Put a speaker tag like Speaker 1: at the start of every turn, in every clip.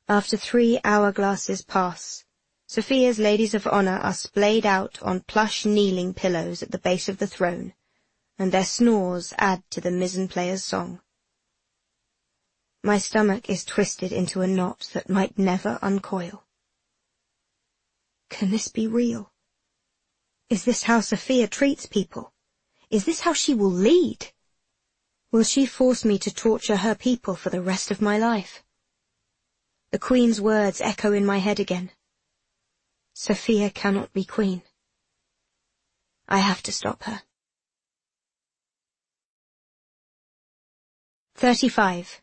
Speaker 1: After 3 hourglasses pass, Sophia's ladies of honour are splayed out on plush kneeling pillows at the base of the throne, and their snores add to the mizzen player's song. My stomach is twisted into a knot that might never uncoil. Can this be real? Is this how Sophia treats people? Is this how she will lead? Will she force me to torture her people for the rest of my life? The Queen's words echo in my head again. Sophia cannot be Queen. I have to stop her. 35.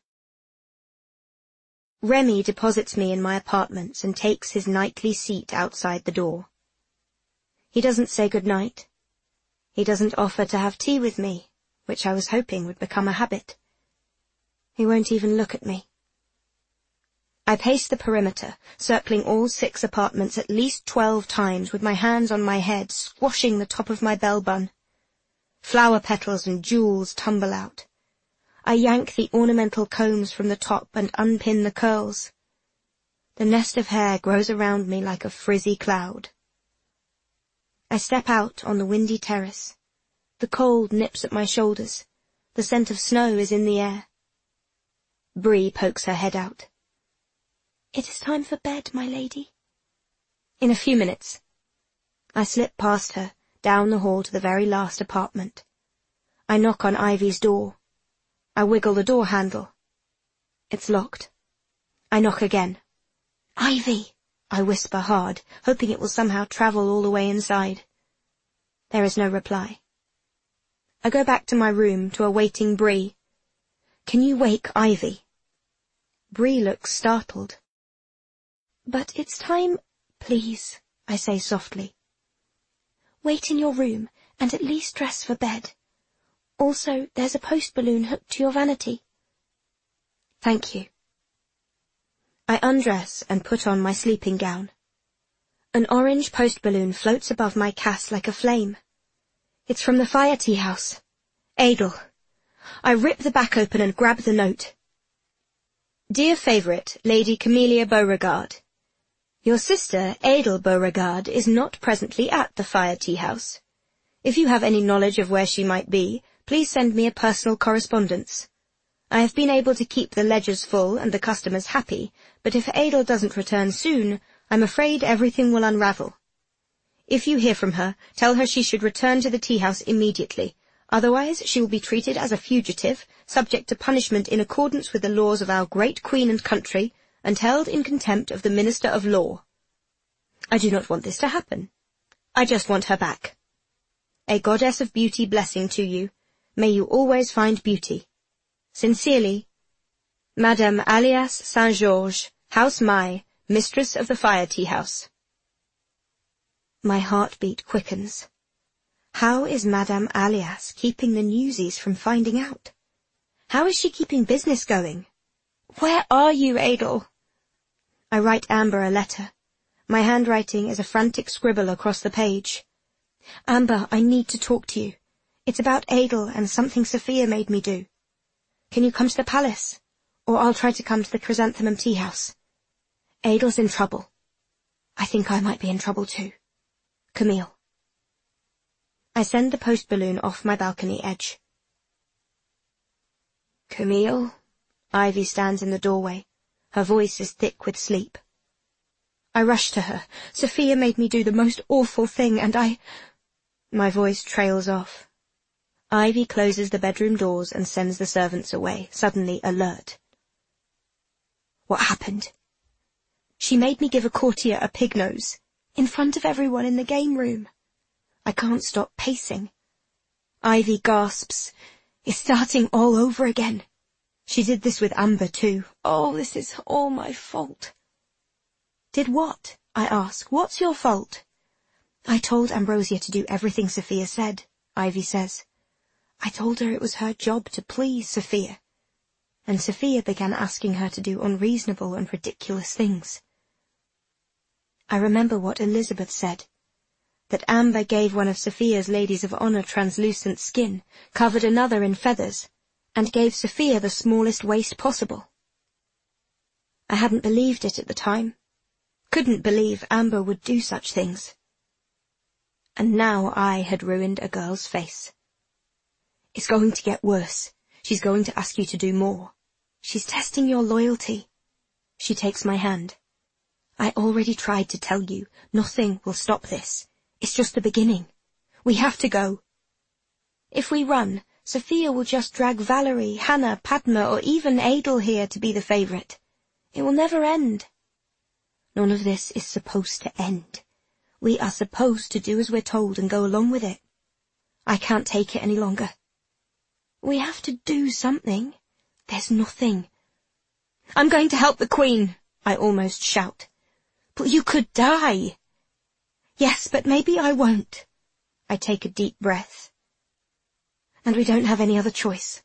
Speaker 1: Remy deposits me in my apartments and takes his nightly seat outside the door. He doesn't say good night. He doesn't offer to have tea with me, which I was hoping would become a habit. He won't even look at me. I pace the perimeter, circling all 6 apartments at least 12 times with my hands on my head, squashing the top of my bell bun. Flower petals and jewels tumble out. I yank the ornamental combs from the top and unpin the curls. The nest of hair grows around me like a frizzy cloud. I step out on the windy terrace. The cold nips at my shoulders. The scent of snow is in the air. Bree pokes her head out. "It is time for bed, my lady." "In a few minutes." I slip past her, down the hall to the very last apartment. I knock on Ivy's door. I wiggle the door handle. It's locked. I knock again. "Ivy!" I whisper hard, hoping it will somehow travel all the way inside. There is no reply. I go back to my room, to a waiting Bree. "Can you wake Ivy?" Bree looks startled. "But it's time, please," I say softly. "Wait in your room, and at least dress for bed. Also, there's a post balloon hooked to your vanity." "Thank you." I undress and put on my sleeping gown. An orange post balloon floats above my cass like a flame. It's from the fire tea house. Adel. I rip the back open and grab the note. "Dear favourite, Lady Camelia Beauregard. Your sister, Adel Beauregard, is not presently at the fire tea house. If you have any knowledge of where she might be, please send me a personal correspondence. I have been able to keep the ledgers full and the customers happy, but if Adel doesn't return soon, I'm afraid everything will unravel. If you hear from her, tell her she should return to the tea house immediately. Otherwise she will be treated as a fugitive, subject to punishment in accordance with the laws of our great Queen and country, and held in contempt of the Minister of Law. I do not want this to happen. I just want her back. A goddess of beauty blessing to you. May you always find beauty. Sincerely, Madame Alias Saint-Georges, House Mai, Mistress of the Fire Tea House." My heartbeat quickens. How is Madame Alias keeping the newsies from finding out? How is she keeping business going? "Where are you, Adel?" I write Amber a letter. My handwriting is a frantic scribble across the page. "Amber, I need to talk to you. It's about Adel and something Sophia made me do. Can you come to the palace? Or I'll try to come to the Chrysanthemum Tea House. Adel's in trouble. I think I might be in trouble too. Camille." I send the post balloon off my balcony edge. "Camille?" Ivy stands in the doorway. Her voice is thick with sleep. I rush to her. "Sophia made me do the most awful thing, and My voice trails off. Ivy closes the bedroom doors and sends the servants away, suddenly alert. "What happened?" "She made me give a courtier a pig nose, in front of everyone in the game room." I can't stop pacing. Ivy gasps. "It's starting all over again. She did this with Amber too. Oh, this is all my fault." "Did what?" I ask. "What's your fault?" "I told Ambrosia to do everything Sophia said," Ivy says. "I told her it was her job to please Sophia. And Sophia began asking her to do unreasonable and ridiculous things. I remember what Elizabeth said, that Amber gave one of Sophia's ladies of honour translucent skin, covered another in feathers, and gave Sophia the smallest waist possible. I hadn't believed it at the time. Couldn't believe Amber would do such things. And now I had ruined a girl's face. It's going to get worse. She's going to ask you to do more. She's testing your loyalty. She takes my hand. I already tried to tell you. Nothing will stop this. It's just the beginning. We have to go. If we run, Sophia will just drag Valerie, Hannah, Padma, or even Adel here to be the favourite. It will never end. None of this is supposed to end. We are supposed to do as we're told and go along with it. I can't take it any longer. We have to do something. There's nothing. I'm going to help the Queen, I almost shout. But you could die. Yes, but maybe I won't. I take a deep breath. And we don't have any other choice.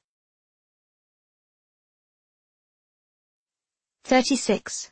Speaker 1: 36.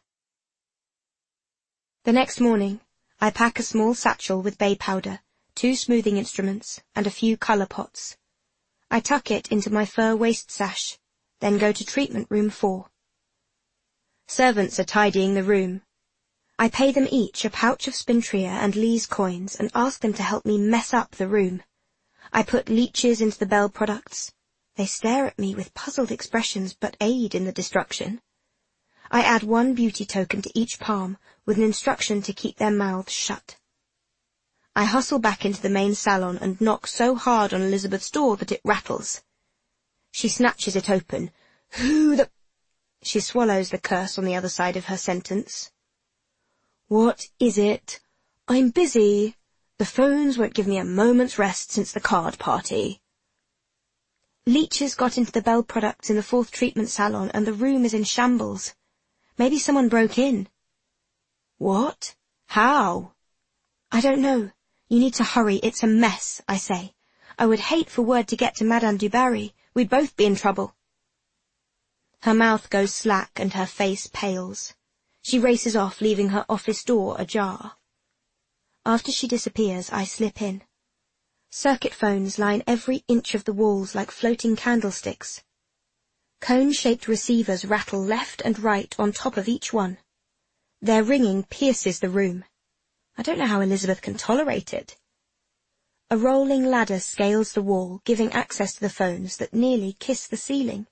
Speaker 1: The next morning, I pack a small satchel with bay powder, 2 smoothing instruments, and a few colour pots. I tuck it into my fur waist sash, then go to treatment room 4. Servants are tidying the room. I pay them each a pouch of Spintria and Lee's coins and ask them to help me mess up the room. I put leeches into the Bell products. They stare at me with puzzled expressions but aid in the destruction. I add 1 beauty token to each palm with an instruction to keep their mouths shut. I hustle back into the main salon and knock so hard on Elizabeth's door that it rattles. She snatches it open. Who the... She swallows the curse on the other side of her sentence. What is it? I'm busy. The phones won't give me a moment's rest since the card party. Leeches got into the Bell products in the 4th treatment salon and the room is in shambles. Maybe someone broke in. What? How? I don't know. You need to hurry. It's a mess, I say. I would hate for word to get to Madame du Barry. We'd both be in trouble. Her mouth goes slack and her face pales. She races off, leaving her office door ajar. After she disappears, I slip in. Circuit phones line every inch of the walls like floating candlesticks. Cone-shaped receivers rattle left and right on top of each one. Their ringing pierces the room. I don't know how Elizabeth can tolerate it. A rolling ladder scales the wall, giving access to the phones that nearly kiss the ceiling.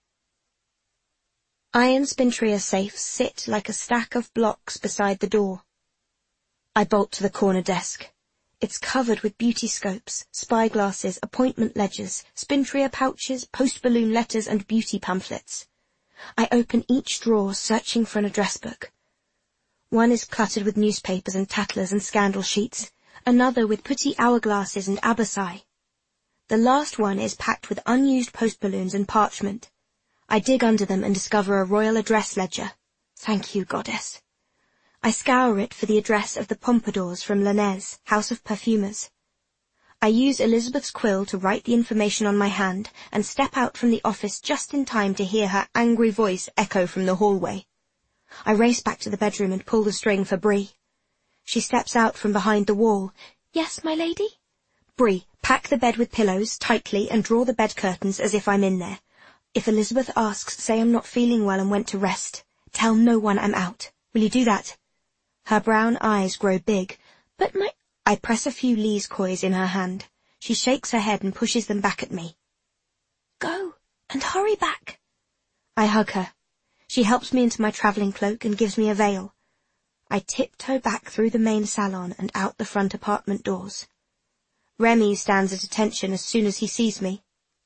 Speaker 1: Iron Spintria safes sit like a stack of blocks beside the door. I bolt to the corner desk. It's covered with beauty scopes, spyglasses, appointment ledgers, Spintria pouches, post-balloon letters and beauty pamphlets. I open each drawer, searching for an address book. One is cluttered with newspapers and tattlers and scandal sheets, another with pretty hourglasses and abacai. The last one is packed with unused post-balloons and parchment. I dig under them and discover a royal address ledger. Thank you, goddess. I scour it for the address of the Pompadours from Lanez, House of Perfumers. I use Elizabeth's quill to write the information on my hand and step out from the office just in time to hear her angry voice echo from the hallway. I race back to the bedroom and pull the string for Brie. She steps out from behind the wall. Yes, my lady? Brie, pack the bed with pillows tightly and draw the bed curtains as if I'm in there. If Elizabeth asks, say I'm not feeling well and went to rest. Tell no one I'm out. Will you do that? Her brown eyes grow big. But I press a few Lee's coins in her hand. She shakes her head and pushes them back at me. Go, and hurry back. I hug her. She helps me into my travelling cloak and gives me a veil. I tiptoe back through the main salon and out the front apartment doors. Remy stands at attention as soon as he sees me.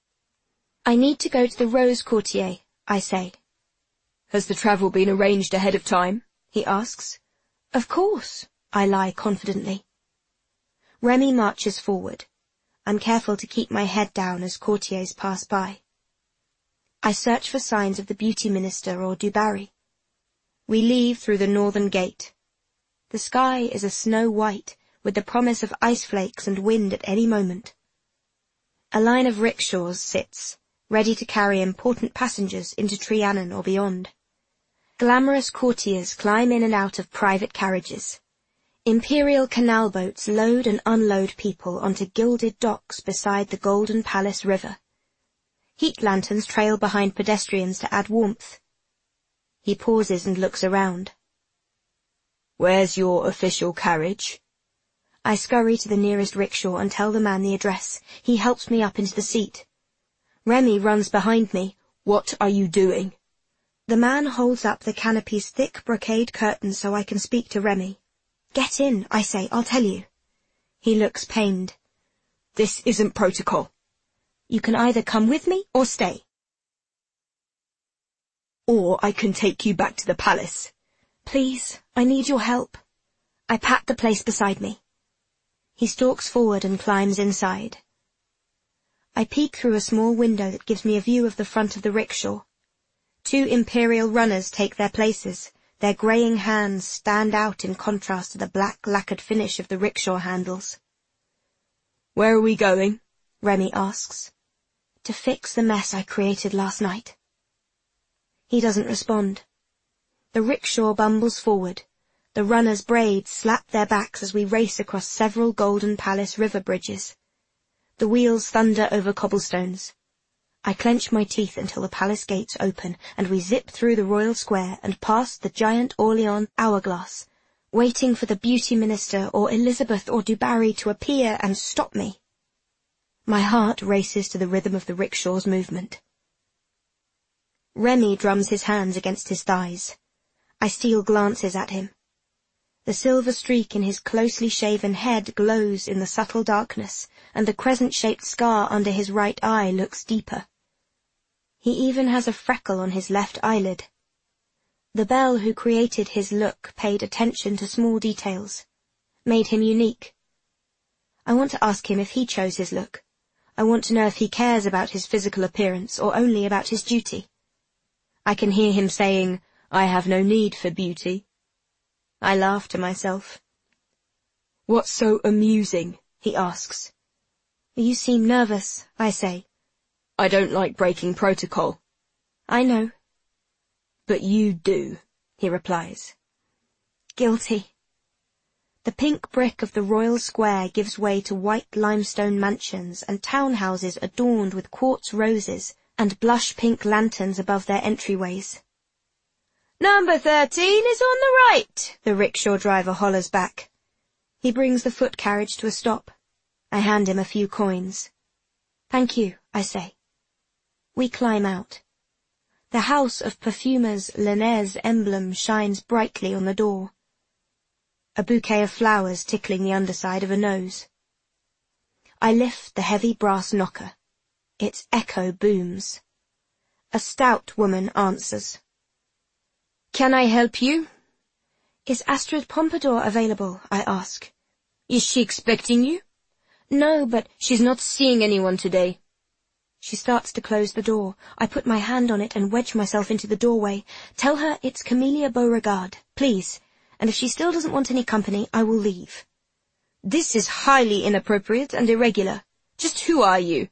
Speaker 1: I need to go to the Rose Courtier, I say. Has the travel been arranged ahead of time? He asks. Of course, I lie confidently. Remy marches forward. I'm careful to keep my head down as courtiers pass by. I search for signs of the beauty minister or du Barry. We leave through the northern gate. The sky is a snow white, with the promise of ice flakes and wind at any moment. A line of rickshaws sits, ready to carry important passengers into Trianon or beyond. Glamorous courtiers climb in and out of private carriages. Imperial canal boats load and unload people onto gilded docks beside the Golden Palace River. Heat lanterns trail behind pedestrians to add warmth. He pauses and looks around.
Speaker 2: Where's your official carriage?
Speaker 1: I scurry to the nearest rickshaw and tell the man the address. He helps me up into the seat. Remy runs behind me.
Speaker 2: What are you doing?
Speaker 1: The man holds up the canopy's thick brocade curtain so I can speak to Remy. Get in, I say, I'll tell you. He looks pained.
Speaker 2: This isn't protocol.
Speaker 1: You can either come with me or stay.
Speaker 2: Or I can take you back to the palace.
Speaker 1: Please, I need your help. I pat the place beside me. He stalks forward and climbs inside. I peek through a small window that gives me a view of the front of the rickshaw. 2 imperial runners take their places. Their greying hands stand out in contrast to the black lacquered finish of the rickshaw handles.
Speaker 2: Where are we going?
Speaker 1: Remy asks. To fix the mess I created last night. He doesn't respond. The rickshaw bumbles forward. The runners' braids slap their backs as we race across several Golden Palace river bridges. The wheels thunder over cobblestones. I clench my teeth until the palace gates open and we zip through the royal square and past the giant Orleans hourglass, waiting for the beauty minister or Elizabeth or du Barry to appear and stop me. My heart races to the rhythm of the rickshaw's movement. Remy drums his hands against his thighs. I steal glances at him. The silver streak in his closely shaven head glows in the subtle darkness, and the crescent-shaped scar under his right eye looks deeper. He even has a freckle on his left eyelid. The belle who created his look paid attention to small details, made him unique. I want to ask him if he chose his look. I want to know if he cares about his physical appearance or only about his duty. I can hear him saying, "I have no need for beauty." I laugh to myself.
Speaker 2: What's so amusing? He asks.
Speaker 1: You seem nervous, I say.
Speaker 2: I don't like breaking protocol.
Speaker 1: I know.
Speaker 2: But you do, he replies.
Speaker 1: Guilty. The pink brick of the royal square gives way to white limestone mansions and townhouses adorned with quartz roses and blush pink lanterns above their entryways.
Speaker 2: Number 13 is on the right,
Speaker 1: the rickshaw driver hollers back. He brings the foot carriage to a stop. I hand him a few coins. Thank you, I say. We climb out. The House of Perfumers Linnaeus emblem shines brightly on the door. A bouquet of flowers tickling the underside of a nose. I lift the heavy brass knocker. Its echo booms. A stout woman answers.
Speaker 2: Can I help you?
Speaker 1: Is Astrid Pompadour available? I ask.
Speaker 2: Is she expecting you?
Speaker 1: No, but
Speaker 2: she's not seeing anyone today.
Speaker 1: She starts to close the door. I put my hand on it and wedge myself into the doorway. Tell her it's Camelia Beauregard, please, and if she still doesn't want any company, I will leave.
Speaker 2: This is highly inappropriate and irregular. Just who are you?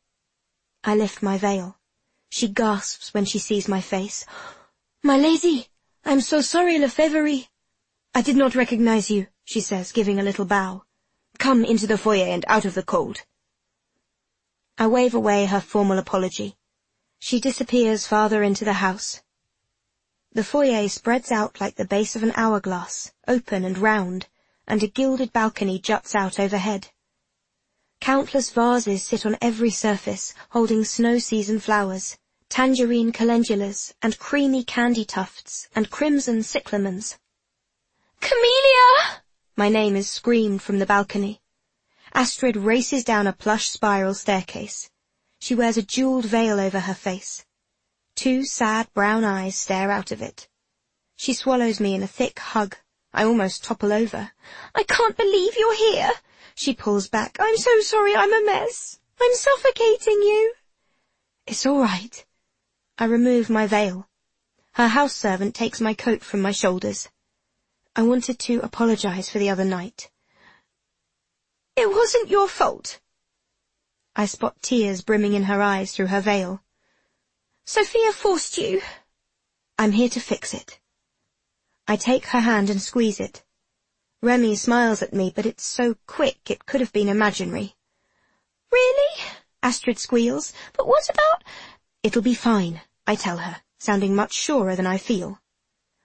Speaker 1: I lift my veil. She gasps when she sees my face. My lady, I'm so sorry, Lefevre.
Speaker 2: I did not recognize you, she says, giving a little bow. Come into the foyer and out of the cold.
Speaker 1: I wave away her formal apology. She disappears farther into the house. The foyer spreads out like the base of an hourglass, open and round, and a gilded balcony juts out overhead. Countless vases sit on every surface, holding snow-season flowers, tangerine calendulas, and creamy candy tufts, and crimson cyclamens.
Speaker 2: Camelia!
Speaker 1: My name is screamed from the balcony. Astrid races down a plush spiral staircase. She wears a jewelled veil over her face. 2 sad brown eyes stare out of it. She swallows me in a thick hug. I almost topple over.
Speaker 2: I can't believe you're here.
Speaker 1: She pulls back.
Speaker 2: I'm so sorry, I'm a mess. I'm suffocating you.
Speaker 1: It's all right. I remove my veil. Her house servant takes my coat from my shoulders. I wanted to apologize for the other night.
Speaker 2: It wasn't your fault.
Speaker 1: I spot tears brimming in her eyes through her veil.
Speaker 2: Sophia forced you.
Speaker 1: I'm here to fix it. I take her hand and squeeze it. Remy smiles at me, but it's so quick it could have been imaginary.
Speaker 2: Really?
Speaker 1: Astrid squeals.
Speaker 2: But what about...
Speaker 1: It'll be fine, I tell her, sounding much surer than I feel.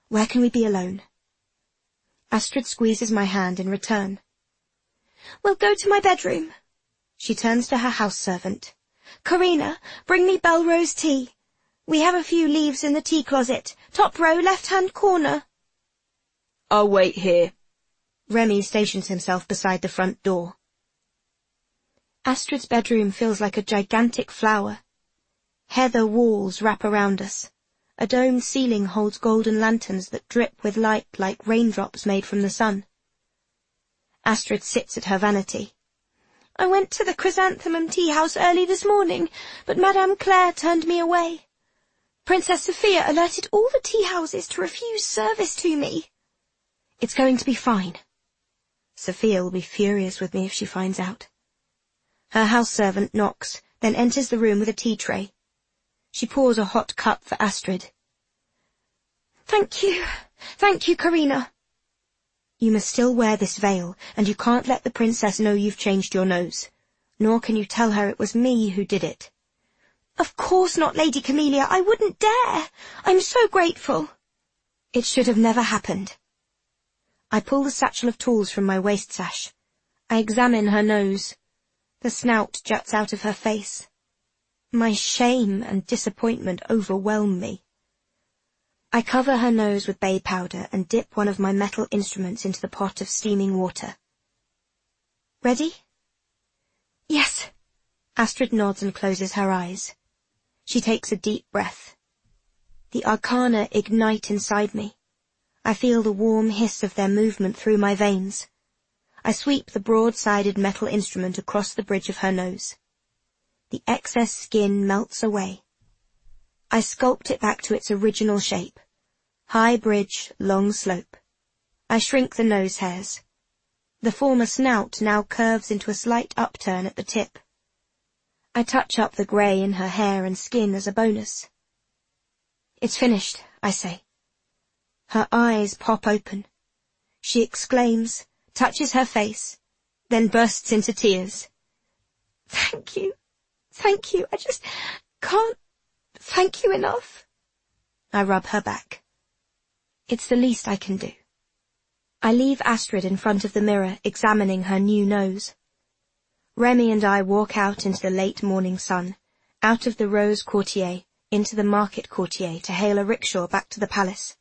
Speaker 2: Where can we be alone? Astrid squeezes my hand in return. We'll go to my bedroom. She turns to her house servant. Karina, bring me Belrose tea. We have a few leaves in the tea closet. Top row, left-hand corner.
Speaker 3: I'll wait here.
Speaker 2: Remy stations himself beside the front door. Astrid's bedroom feels like a gigantic flower. Heather walls wrap around us. A domed ceiling holds golden lanterns that drip with light like raindrops made from the sun. Astrid sits at her vanity. I went to the Chrysanthemum tea house early this morning, but Madame Claire turned me away. Princess Sophia alerted all the tea houses to refuse service to me. It's going to be fine. Sophia will be furious with me if she finds out. Her house servant knocks, then enters the room with a tea tray. She pours a hot cup for Astrid. Thank you, Karina. You must still wear this veil, and you can't let the princess know you've changed your nose. Nor can you tell her it was me who did it. Of course not, Lady Camellia, I wouldn't dare. I'm so grateful. It should have never happened. I pull the satchel of tools from my waist sash. I examine her nose. The snout juts out of her face. My shame and disappointment overwhelm me. I cover her nose with bay powder and dip one of my metal instruments into the pot of steaming water. Ready? Yes. Astrid nods and closes her eyes. She takes a deep breath. The arcana ignite inside me. I feel the warm hiss of their movement through my veins. I sweep the broad-sided metal instrument across the bridge of her nose. The excess skin melts away. I sculpt it back to its original shape. High bridge, long slope. I shrink the nose hairs. The former snout now curves into a slight upturn at the tip. I touch up the grey in her hair and skin as a bonus. It's finished, I say. Her eyes pop open. She exclaims, touches her face, then bursts into tears. Thank you. I just can't thank you enough. I rub her back. It's the least I can do. I leave Astrid in front of the mirror, examining her new nose. Remy and I walk out into the late morning sun, out of the Rose Courtier, into the Market Courtier to hail a rickshaw back to the palace.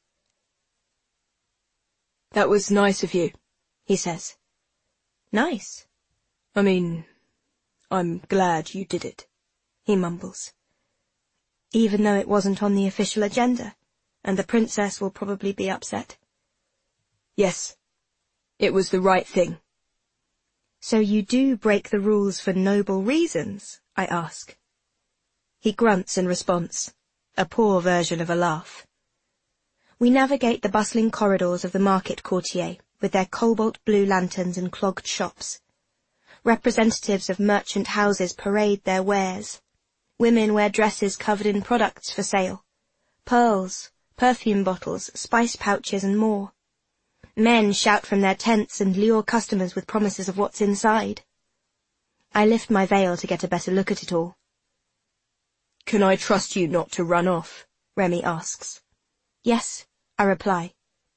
Speaker 3: That was nice of you,
Speaker 2: he says. Nice?
Speaker 3: I mean, I'm glad you did it,
Speaker 2: he mumbles. Even though it wasn't on the official agenda, and the princess will probably be upset.
Speaker 3: Yes, it was the right thing.
Speaker 2: So you do break the rules for noble reasons, I ask. He grunts in response, a poor version of a laugh. We navigate the bustling corridors of the Market Courtier, with their cobalt blue lanterns and clogged shops. Representatives of merchant houses parade their wares. Women wear dresses covered in products for sale. Pearls, perfume bottles, spice pouches and more. Men shout from their tents and lure customers with promises of what's inside. I lift my veil to get a better look at it all.
Speaker 3: Can I trust you not to run off?
Speaker 2: Remy asks. Yes, I reply.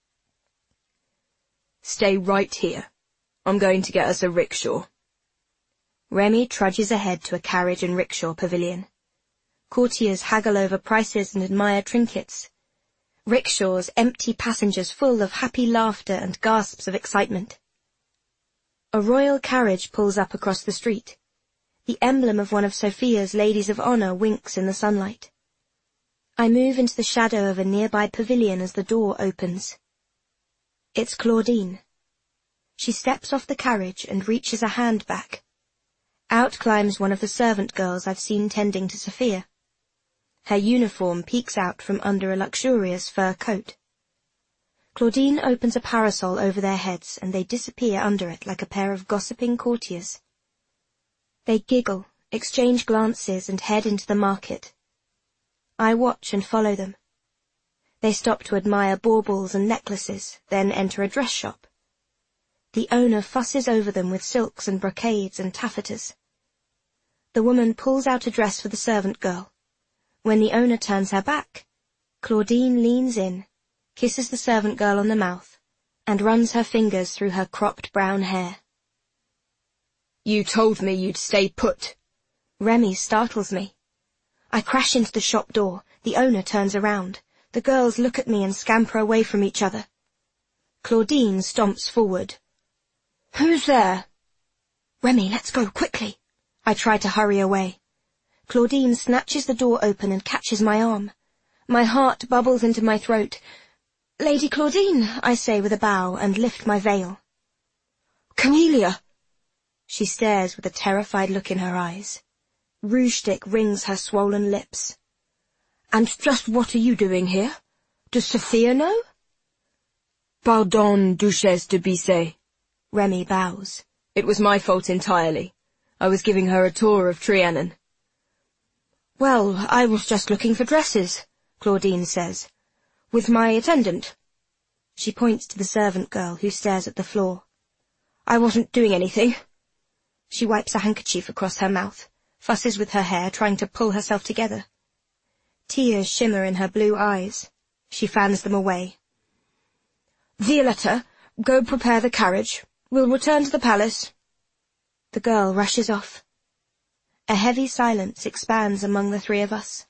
Speaker 3: Stay right here. I'm going to get us a rickshaw.
Speaker 2: Remy trudges ahead to a carriage and rickshaw pavilion. Courtiers haggle over prices and admire trinkets. Rickshaws empty passengers full of happy laughter and gasps of excitement. A royal carriage pulls up across the street. The emblem of one of Sophia's ladies of honor winks in the sunlight. I move into the shadow of a nearby pavilion as the door opens. It's Claudine. She steps off the carriage and reaches a hand back. Out climbs one of the servant girls I've seen tending to Sophia. Her uniform peeks out from under a luxurious fur coat. Claudine opens a parasol over their heads and they disappear under it like a pair of gossiping courtiers. They giggle, exchange glances and head into the market. I watch and follow them. They stop to admire baubles and necklaces, then enter a dress shop. The owner fusses over them with silks and brocades and taffetas. The woman pulls out a dress for the servant girl. When the owner turns her back, Claudine leans in, kisses the servant girl on the mouth, and runs her fingers through her cropped brown hair.
Speaker 3: You told me you'd stay put.
Speaker 2: Remy startles me. I crash into the shop door. The owner turns around. The girls look at me and scamper away from each other. Claudine stomps forward. Who's there? Remy, let's go, quickly. I try to hurry away. Claudine snatches the door open and catches my arm. My heart bubbles into my throat. Lady Claudine, I say with a bow and lift my veil. Camelia! She stares with a terrified look in her eyes. Rouge stick rings her swollen lips. And just what are you doing here? Does Sophia know?
Speaker 3: Pardon, Duchesse de Bissey.
Speaker 2: Remy bows.
Speaker 3: It was my fault entirely. I was giving her a tour of Trianon.
Speaker 2: Well, I was just looking for dresses, Claudine says. With my attendant. She points to the servant girl who stares at the floor. I wasn't doing anything. She wipes a handkerchief across her mouth, fusses with her hair, trying to pull herself together. Tears shimmer in her blue eyes. She fans them away. Violetta, go prepare the carriage. We'll return to the palace. The girl rushes off. A heavy silence expands among the three of us.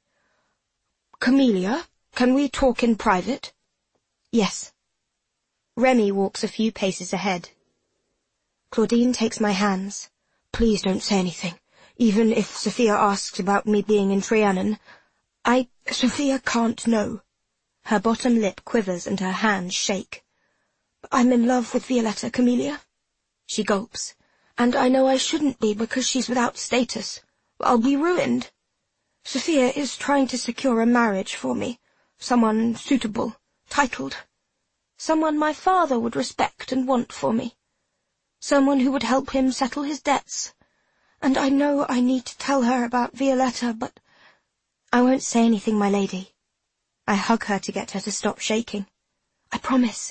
Speaker 2: Camelia, can we talk in private? Yes. Remy walks a few paces ahead. Claudine takes my hands. Please don't say anything, even if Sophia asks about me being in Trianon. Sophia can't know. Her bottom lip quivers and her hands shake. I'm in love with Violetta, Camelia. She gulps. And I know I shouldn't be because she's without status. I'll be ruined. Sophia is trying to secure a marriage for me. Someone suitable, titled. Someone my father would respect and want for me. Someone who would help him settle his debts. And I know I need to tell her about Violetta, but I won't say anything, my lady. I hug her to get her to stop shaking. I promise.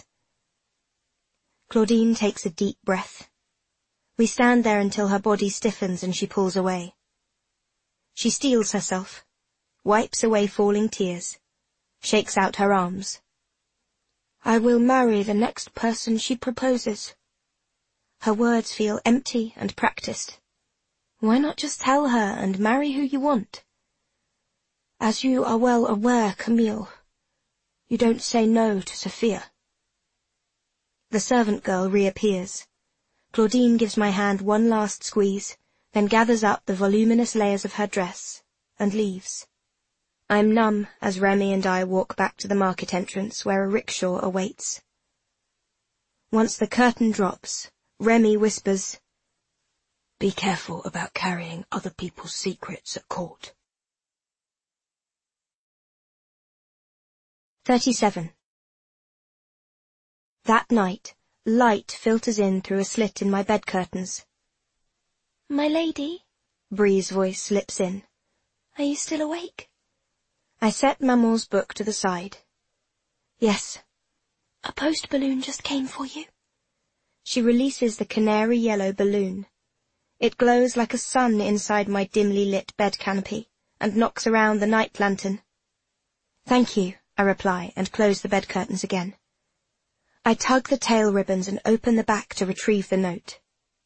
Speaker 2: Claudine takes a deep breath. We stand there until her body stiffens and she pulls away. She steels herself, wipes away falling tears, shakes out her arms. I will marry the next person she proposes. Her words feel empty and practiced. Why not just tell her and marry who you want? As you are well aware, Camille, you don't say no to Sophia. The servant girl reappears. Claudine gives my hand one last squeeze, then gathers up the voluminous layers of her dress and leaves. I'm numb as Remy and I walk back to the market entrance where a rickshaw awaits. Once the curtain drops, Remy whispers, "Be careful about carrying other people's secrets at court." 37. That night, light filters in through a slit in my bed curtains. "My lady," Bree's voice slips in. "Are you still awake?" I set Maman's book to the side. "Yes." "A post balloon just came for you." She releases the canary yellow balloon. It glows like a sun inside my dimly lit bed canopy and knocks around the night lantern. "Thank you," I reply and close the bed curtains again. I tug the tail ribbons and open the back to retrieve the note.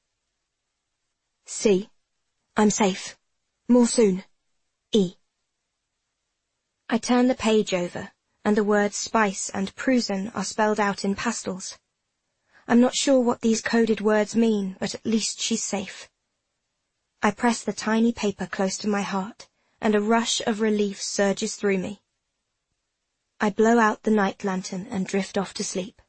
Speaker 2: "See, I'm safe. More soon. E." I turn the page over, and the words spice and Prusen are spelled out in pastels. I'm not sure what these coded words mean, but at least she's safe. I press the tiny paper close to my heart, and a rush of relief surges through me. I blow out the night lantern and drift off to sleep.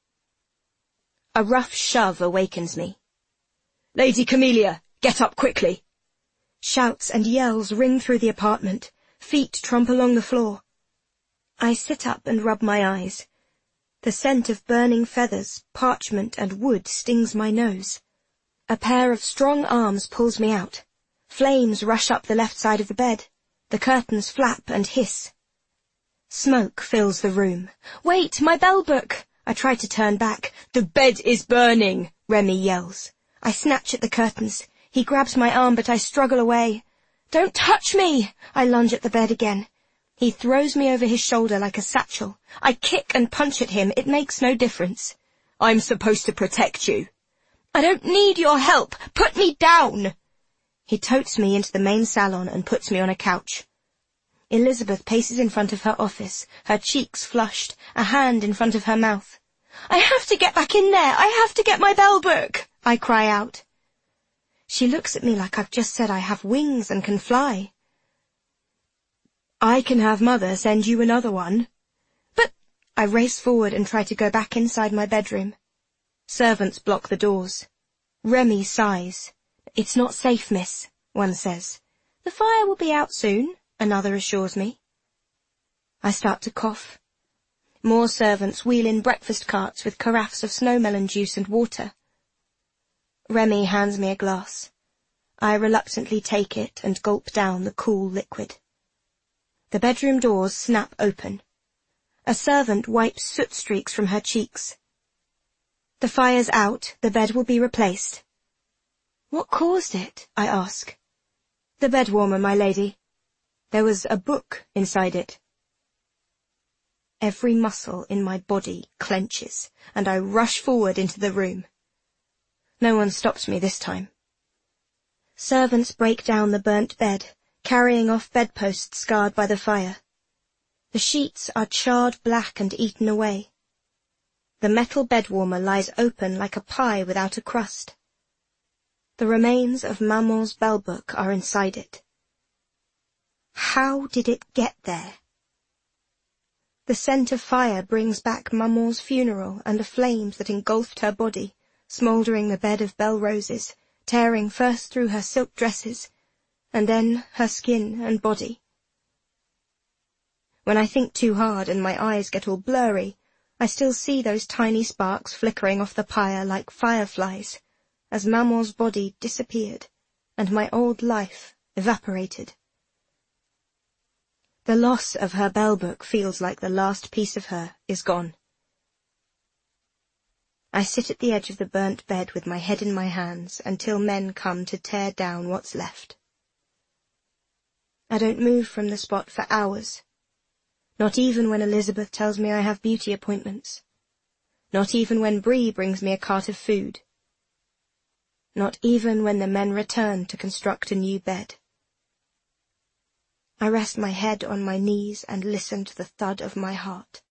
Speaker 2: A rough shove awakens me.
Speaker 3: "Lady Camelia, get up quickly!"
Speaker 2: Shouts and yells ring through the apartment. Feet tromp along the floor. I sit up and rub my eyes. The scent of burning feathers, parchment, and wood stings my nose. A pair of strong arms pulls me out. Flames rush up the left side of the bed. The curtains flap and hiss. Smoke fills the room. "Wait, my bell book!" I try to turn back.
Speaker 3: "The bed is burning!"
Speaker 2: Remy yells. I snatch at the curtains. He grabs my arm, but I struggle away. "Don't touch me!" I lunge at the bed again. He throws me over his shoulder like a satchel. I kick and punch at him. It makes no difference.
Speaker 3: I'm supposed to protect you.
Speaker 2: I don't need your help. Put me down. He totes me into the main salon and puts me on a couch. Elizabeth paces in front of her office, her cheeks flushed, a hand in front of her mouth. I have to get back in there. I have to get my bell book, I cry out. She looks at me like I've just said I have wings and can fly.
Speaker 3: I can have Mother send you another one.
Speaker 2: But I race forward and try to go back inside my bedroom. Servants block the doors. Remy sighs. It's not safe, miss, one says. The fire will be out soon, another assures me. I start to cough. More servants wheel in breakfast carts with carafes of snowmelon juice and water. Remy hands me a glass. I reluctantly take it and gulp down the cool liquid. The bedroom doors snap open. A servant wipes soot streaks from her cheeks. The fire's out, the bed will be replaced. What caused it? I ask.
Speaker 3: The bed warmer, my lady. There was a book inside it.
Speaker 2: Every muscle in my body clenches, and I rush forward into the room. No one stops me this time. Servants break down the burnt bed, carrying off bedposts scarred by the fire. The sheets are charred black and eaten away. The metal bed warmer lies open like a pie without a crust. The remains of Maman's bell book are inside it. How did it get there? The scent of fire brings back Maman's funeral and the flames that engulfed her body, smouldering the bed of bell roses, tearing first through her silk dresses, and then her skin and body. When I think too hard and my eyes get all blurry, I still see those tiny sparks flickering off the pyre like fireflies, as Maman's body disappeared, and my old life evaporated. The loss of her bell book feels like the last piece of her is gone. I sit at the edge of the burnt bed with my head in my hands until men come to tear down what's left. I don't move from the spot for hours. Not even when Elizabeth tells me I have beauty appointments. Not even when Bree brings me a cart of food. Not even when the men return to construct a new bed. I rest my head on my knees and listen to the thud of my heart.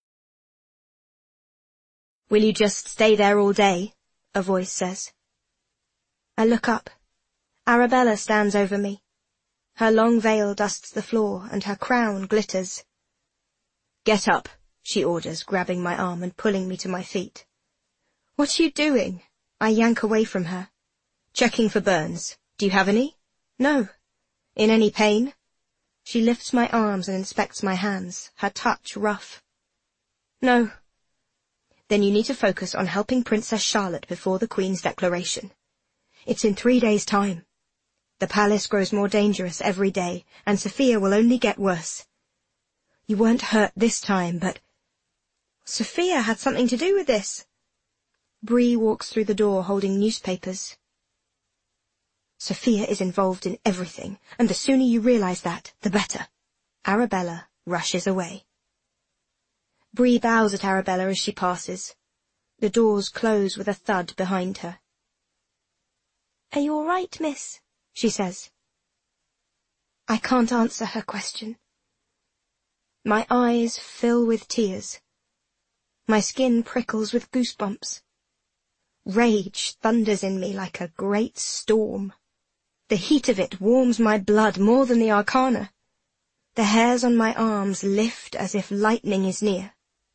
Speaker 3: Will you just stay there all day? A voice says.
Speaker 2: I look up. Arabella stands over me. Her long veil dusts the floor and her crown glitters.
Speaker 3: Get up, she orders, grabbing my arm and pulling me to my feet.
Speaker 2: What are you doing? I yank away from her.
Speaker 3: Checking for burns. Do you have any?
Speaker 2: No.
Speaker 3: In any pain?
Speaker 2: She lifts my arms and inspects my hands, her touch rough. No.
Speaker 3: Then you need to focus on helping Princess Charlotte before the Queen's declaration. It's in 3 days' time. The palace grows more dangerous every day, and Sophia will only get worse. You weren't hurt this time, but...
Speaker 2: Sophia had something to do with this. Bree walks through the door holding newspapers.
Speaker 3: Sophia is involved in everything, and the sooner you realize that, the better. Arabella rushes away.
Speaker 2: Bree bows at Arabella as she passes. The doors close with a thud behind her. Are you all right, miss? She says. I can't answer her question. My eyes fill with tears. My skin prickles with goosebumps. Rage thunders in me like a great storm. The heat of it warms my blood more than the arcana. The hairs on my arms lift as if lightning is near.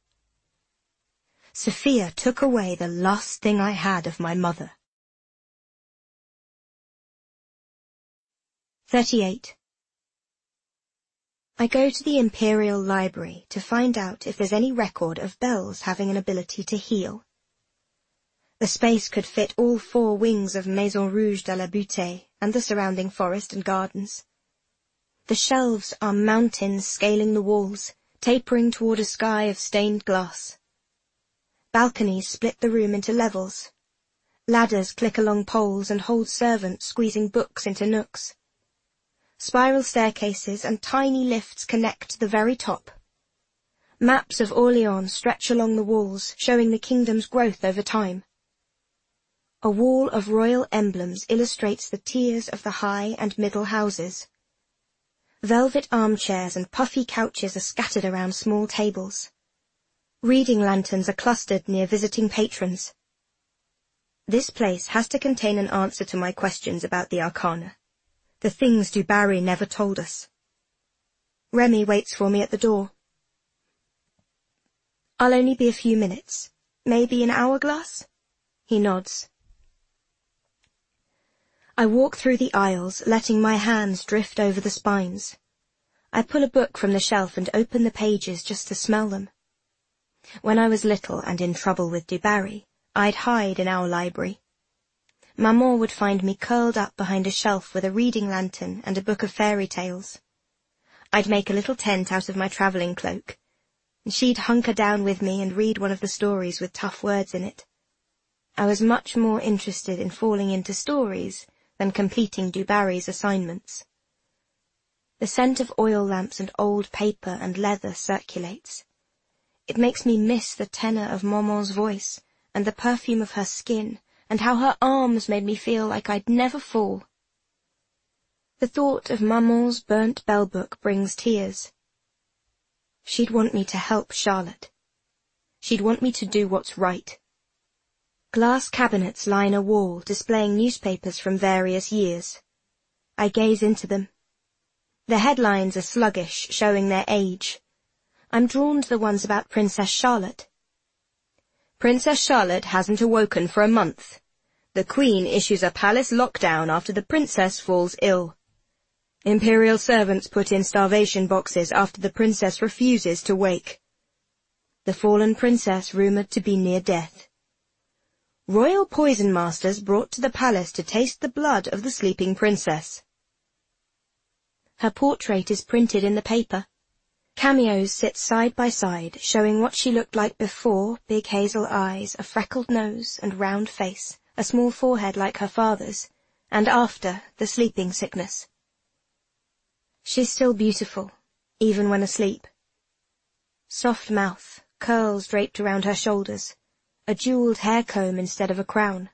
Speaker 2: Sophia took away the last thing I had of my mother. 38. I go to the Imperial Library to find out if there's any record of bells having an ability to heal. The space could fit all 4 wings of Maison Rouge de la Butte and the surrounding forest and gardens. The shelves are mountains scaling the walls, tapering toward a sky of stained glass. Balconies split the room into levels. Ladders click along poles and hold servants squeezing books into nooks.
Speaker 3: Spiral staircases and tiny lifts connect to the very top. Maps of Orléans stretch along the walls, showing the kingdom's growth over time. A wall of royal emblems illustrates the tiers of the high and middle houses. Velvet armchairs and puffy couches are scattered around small tables. Reading lanterns are clustered near visiting patrons. This place has to contain an answer to my questions about the Arcana, the things du Barry never told us. Remy waits for me at the door. I'll only be a few minutes, maybe an hourglass? He nods. I walk through the aisles, letting my hands drift over the spines. I pull a book from the shelf and open the pages just to smell them. When I was little and in trouble with du Barry, I'd hide in our library. Maman would find me curled up behind a shelf with a reading lantern and a book of fairy tales. I'd make a little tent out of my travelling cloak, and she'd hunker down with me and read one of the stories with tough words in it. I was much more interested in falling into stories than completing du Barry's assignments. The scent of oil lamps and old paper and leather circulates. It makes me miss the tenor of Maman's voice and the perfume of her skin and how her arms made me feel like I'd never fall. The thought of Maman's burnt bell book brings tears. She'd want me to help Charlotte. She'd want me to do what's right. Glass cabinets line a wall displaying newspapers from various years. I gaze into them. The headlines are sluggish, showing their age. I'm drawn to the ones about Princess Charlotte. Princess Charlotte hasn't awoken for a month. The Queen issues a palace lockdown after the princess falls ill. Imperial servants put in starvation boxes after the princess refuses to wake. The fallen princess rumoured to be near death. Royal poison masters brought to the palace to taste the blood of the sleeping princess. Her portrait is printed in the paper. Cameos sit side by side, showing what she looked like before: big hazel eyes, a freckled nose and round face, a small forehead like her father's, and after the sleeping sickness. She's still beautiful, even when asleep. Soft mouth, curls draped around her shoulders, a jewelled hair comb instead of a crown.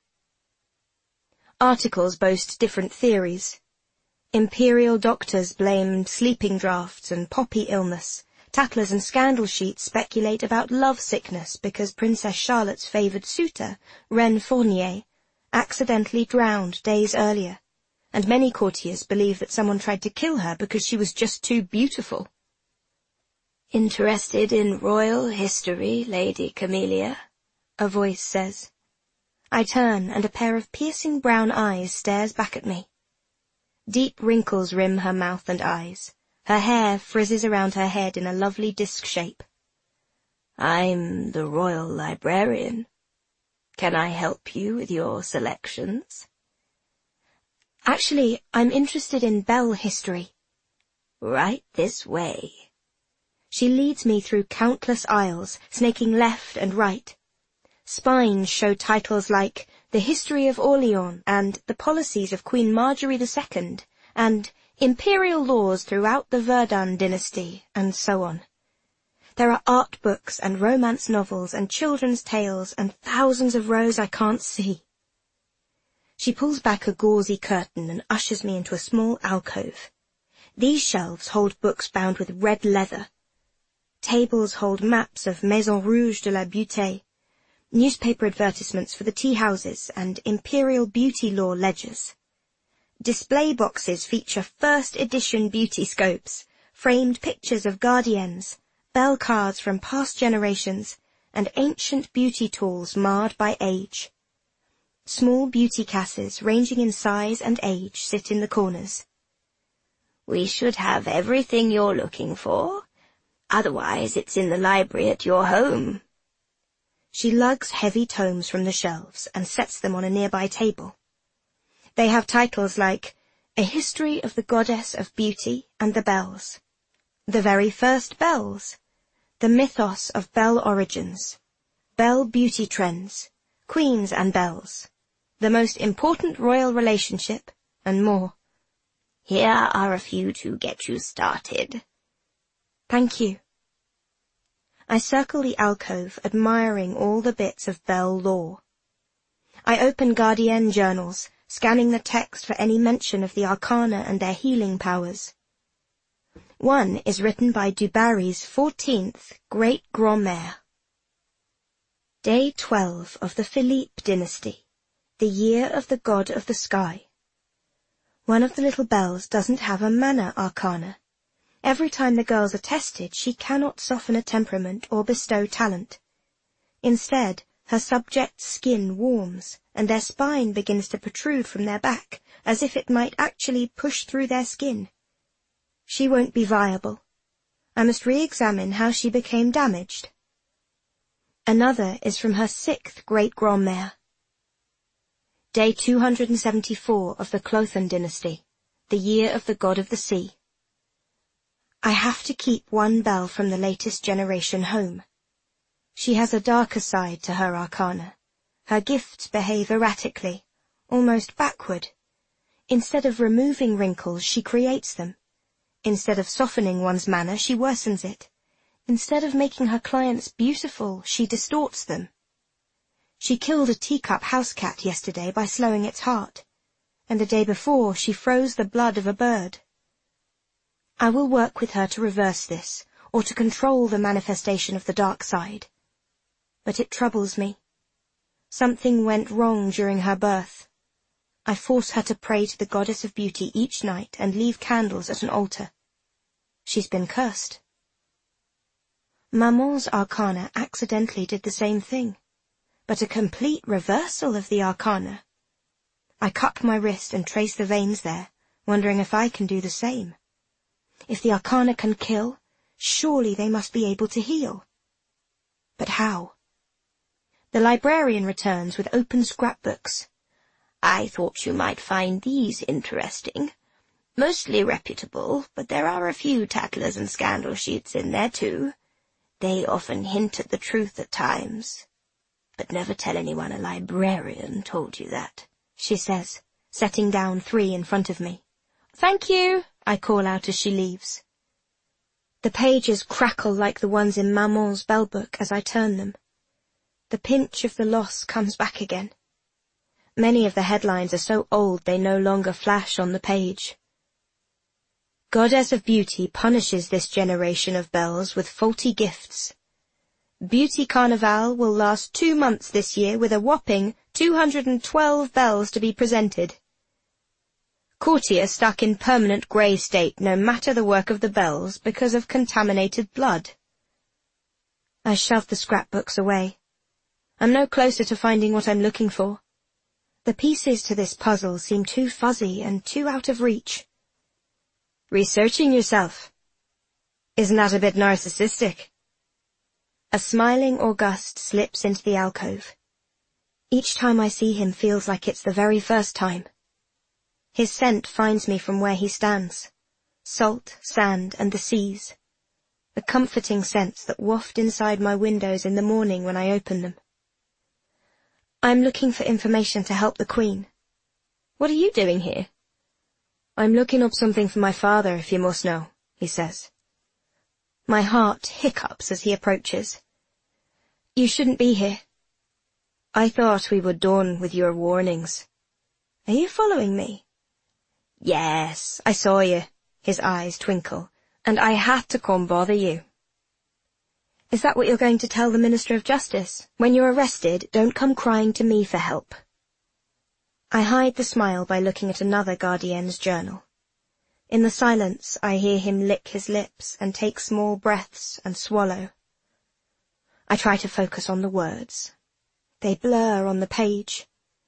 Speaker 3: Articles boast different theories. Imperial doctors blamed sleeping draughts and poppy illness. Tattlers and scandal sheets speculate about love sickness because Princess Charlotte's favoured suitor, Reine Fournier, accidentally drowned days earlier, and many courtiers believe that someone tried to kill her because she was just too beautiful. "Interested in royal history, Lady Camelia?" a voice says. I turn, and a pair of piercing brown eyes stares back at me. Deep wrinkles rim her mouth and eyes. Her hair frizzes around her head in a lovely disc shape. "I'm the royal librarian. Can I help you with your selections?" "Actually, I'm interested in bell history." "Right this way." She leads me through countless aisles, snaking left and right. Spines show titles like The History of Orléans and The Policies of Queen Marjorie II and Imperial Laws Throughout the Verdun Dynasty, and so on. There are art books and romance novels and children's tales and thousands of rows I can't see. She pulls back a gauzy curtain and ushers me into a small alcove. These shelves hold books bound with red leather. Tables hold maps of Maison Rouge de la Beauté, newspaper advertisements for the tea houses, and imperial beauty law ledgers. Display boxes feature first edition beauty scopes, framed pictures of gardiens, bell cards from past generations, and ancient beauty tools marred by age. Small beauty casses ranging in size and age sit in the corners. "We should have everything you're looking for. Otherwise it's in the library at your home." She lugs heavy tomes from the shelves and sets them on a nearby table. They have titles like A History of the Goddess of Beauty and the Bells, The Very First Bells, The Mythos of Bell Origins, Bell Beauty Trends, Queens and Bells, The Most Important Royal Relationship, and more. Here are a few to get you started.
Speaker 2: Thank you. I circle the alcove, admiring all the bits of Bell lore. I open Guardienne journals, scanning the text for any mention of the arcana and their healing powers. One is written by Du Barry's 14th great-grand-mère. Day 12 of the Philippe dynasty, the year of the god of the sky. One of the little bells doesn't have a mana arcana. Every time the girls are tested, she cannot soften a temperament or bestow talent. Instead, her subject's skin warms, and their spine begins to protrude from their back, as if it might actually push through their skin. She won't be viable. I must re-examine how she became damaged. Another is from her 6th great-grand-mère. Day 274 of the Clothen dynasty, the year of the god of the sea. I have to keep one bell from the latest generation home. She has a darker side to her arcana. Her gifts behave erratically, almost backward. Instead of removing wrinkles, she creates them. Instead of softening one's manner, she worsens it. Instead of making her clients beautiful, she distorts them. She killed a teacup house cat yesterday by slowing its heart, and the day before she froze the blood of a bird. I will work with her to reverse this, or to control the manifestation of the dark side. But it troubles me. Something went wrong during her birth. I force her to pray to the goddess of beauty each night and leave candles at an altar. She's been cursed. Maman's arcana accidentally did the same thing, but a complete reversal of the arcana. I cup my wrist and trace the veins there, wondering if I can do the same. If the arcana can kill, surely they must be able to heal. But how? The librarian returns with open scrapbooks.
Speaker 3: I thought you might find these interesting. Mostly reputable, but there are a few tattlers and scandal sheets in there too. They often hint at the truth at times. But never tell anyone a librarian told you that, she says, setting down 3 in front of me.
Speaker 2: Thank you, I call out as she leaves. The pages crackle like the ones in Maman's bell book as I turn them. The pinch of the loss comes back again. Many of the headlines are so old they no longer flash on the page. Goddess of Beauty punishes this generation of bells with faulty gifts. Beauty Carnival will last 2 months this year with a whopping 212 bells to be presented. Courtier stuck in permanent grey state no matter the work of the bells because of contaminated blood. I shove the scrapbooks away. I'm no closer to finding what I'm looking for. The pieces to this puzzle seem too fuzzy and too out of reach.
Speaker 3: Researching yourself. Isn't that a bit narcissistic?
Speaker 2: A smiling August slips into the alcove. Each time I see him feels like it's the very first time. His scent finds me from where he stands. Salt, sand, and the seas. The comforting scents that waft inside my windows in the morning when I open them. I'm looking for information to help the Queen.
Speaker 3: What are you doing here?
Speaker 2: I'm looking up something for my father, if you must know, he says. My heart hiccups as he approaches. You shouldn't be here.
Speaker 3: I thought we were done with your warnings.
Speaker 2: Are you following me?
Speaker 3: Yes, I saw you. His eyes twinkle. And I had to come bother you.
Speaker 2: Is that what you're going to tell the Minister of Justice? When you're arrested, don't come crying to me for help. I hide the smile by looking at another Guardienne's journal. In the silence, I hear him lick his lips and take small breaths and swallow. I try to focus on the words. They blur on the page.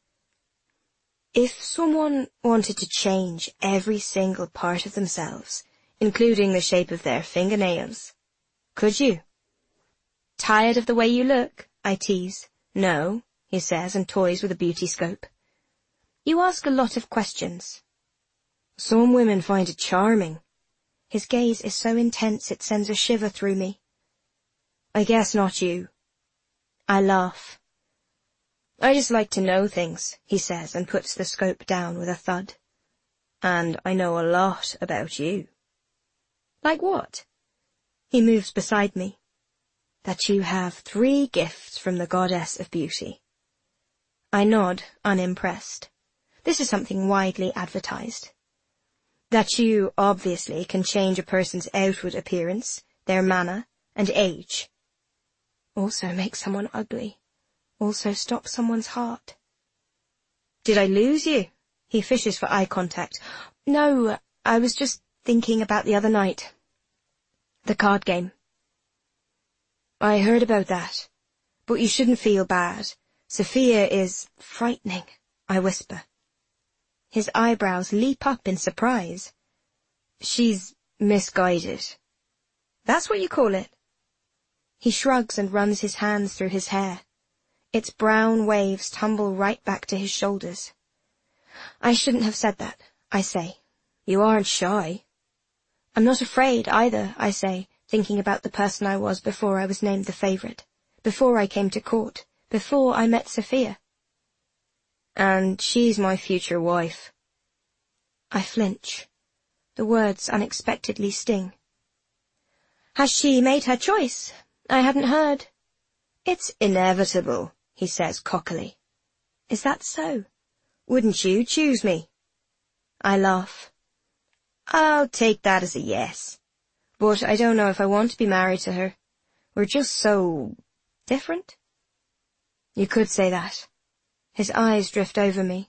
Speaker 2: If someone wanted to change every single part of themselves, including the shape of their fingernails, could you?
Speaker 3: Tired of the way you look?
Speaker 2: I tease.
Speaker 3: No, he says, and toys with a beauty scope.
Speaker 2: You ask a lot of questions.
Speaker 3: Some women find it charming.
Speaker 2: His gaze is so intense it sends a shiver through me.
Speaker 3: I guess not you.
Speaker 2: I laugh.
Speaker 3: I just like to know things, he says, and puts the scope down with a thud. And I know a lot about you. Like what? He moves beside me. That you have 3 gifts from the goddess of beauty. I nod, unimpressed. This is something widely advertised. That you, obviously, can change a person's outward appearance, their manner, and age. Also make someone ugly. Also stop someone's heart. Did I lose you? He fishes for eye contact. No, I was just thinking about the other night. The card game. I heard about that. But you shouldn't feel bad. Sophia is frightening, I whisper. His eyebrows leap up in surprise. She's misguided. That's what you call it? He shrugs and runs his hands through his hair. Its brown waves tumble right back to his shoulders. I shouldn't have said that, I say. You aren't shy. I'm not afraid either, I say, thinking about the person I was before I was named the favourite, before I came to court, before I met Sophia. And she's my future wife. I flinch. The words unexpectedly sting. Has she made her choice? I hadn't heard. It's inevitable, he says cockily. Is that so? Wouldn't you choose me? I laugh. I'll take that as a yes. But I don't know if I want to be married to her. We're just so different. You could say that. His eyes drift over me.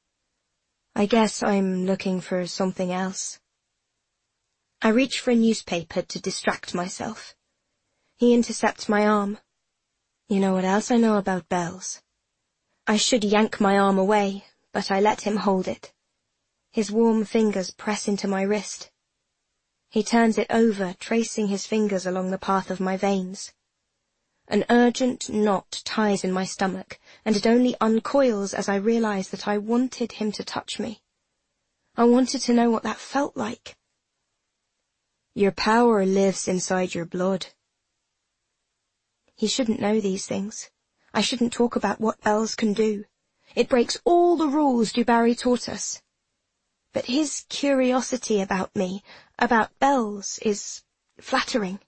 Speaker 3: I guess I'm looking for something else. I reach for a newspaper to distract myself. He intercepts my arm. You know what else I know about bells? I should yank my arm away, but I let him hold it. His warm fingers press into my wrist. He turns it over, tracing his fingers along the path of my veins. An urgent knot ties in my stomach, and it only uncoils as I realize that I wanted him to touch me. I wanted to know what that felt like. Your power lives inside your blood. He shouldn't know these things. I shouldn't talk about what bells can do. It breaks all the rules DuBarry taught us. But his curiosity about me, about bells, is flattering.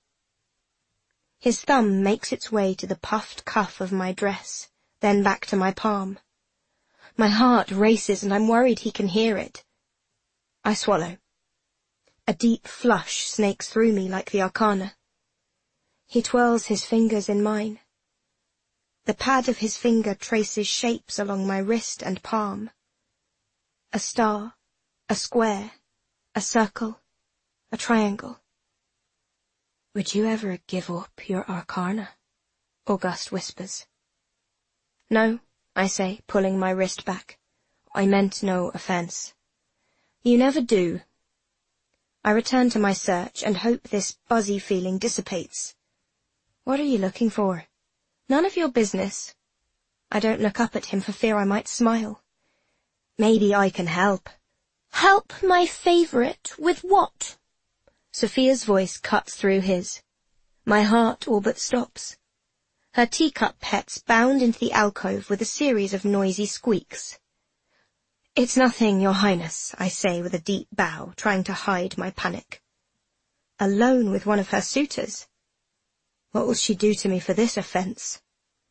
Speaker 3: His thumb makes its way to the puffed cuff of my dress, then back to my palm. My heart races and I'm worried he can hear it. I swallow. A deep flush snakes through me like the arcana. He twirls his fingers in mine. The pad of his finger traces shapes along my wrist and palm. A star, a square, a circle, a triangle. Would you ever give up your arcana? Auguste whispers. No, I say, pulling my wrist back. I meant no offence. You never do. I return to my search and hope this buzzy feeling dissipates. What are you looking for? None of your business. I don't look up at him for fear I might smile. Maybe I can help. Help my favourite with what? Sophia's voice cuts through his. My heart all but stops. Her teacup pets bound into the alcove with a series of noisy squeaks. It's nothing, Your Highness, I say with a deep bow, trying to hide my panic. Alone with one of her suitors? What will she do to me for this offence?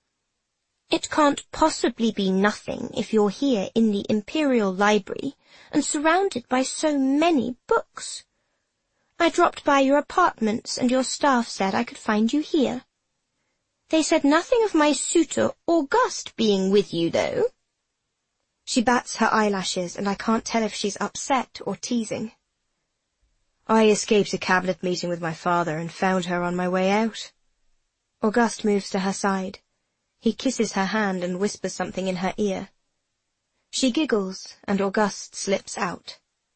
Speaker 3: It can't possibly be nothing if you're here in the Imperial Library and surrounded by so many books. I dropped by your apartments and your staff said I could find you here. They said nothing of my suitor Auguste being with you, though. She bats her eyelashes and I can't tell if she's upset or teasing. I escaped a cabinet meeting with my father and found her on my way out. Auguste moves to her side. He kisses her hand and whispers something in her ear. She giggles and Auguste slips out.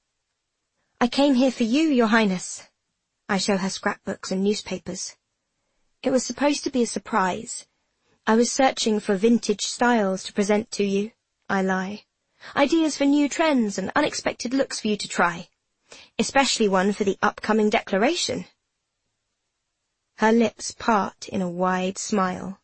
Speaker 3: I came here for you, Your Highness. I show her scrapbooks and newspapers. It was supposed to be a surprise. I was searching for vintage styles to present to you. I lie. Ideas for new trends and unexpected looks for you to try. Especially one for the upcoming declaration. Her lips part in a wide smile.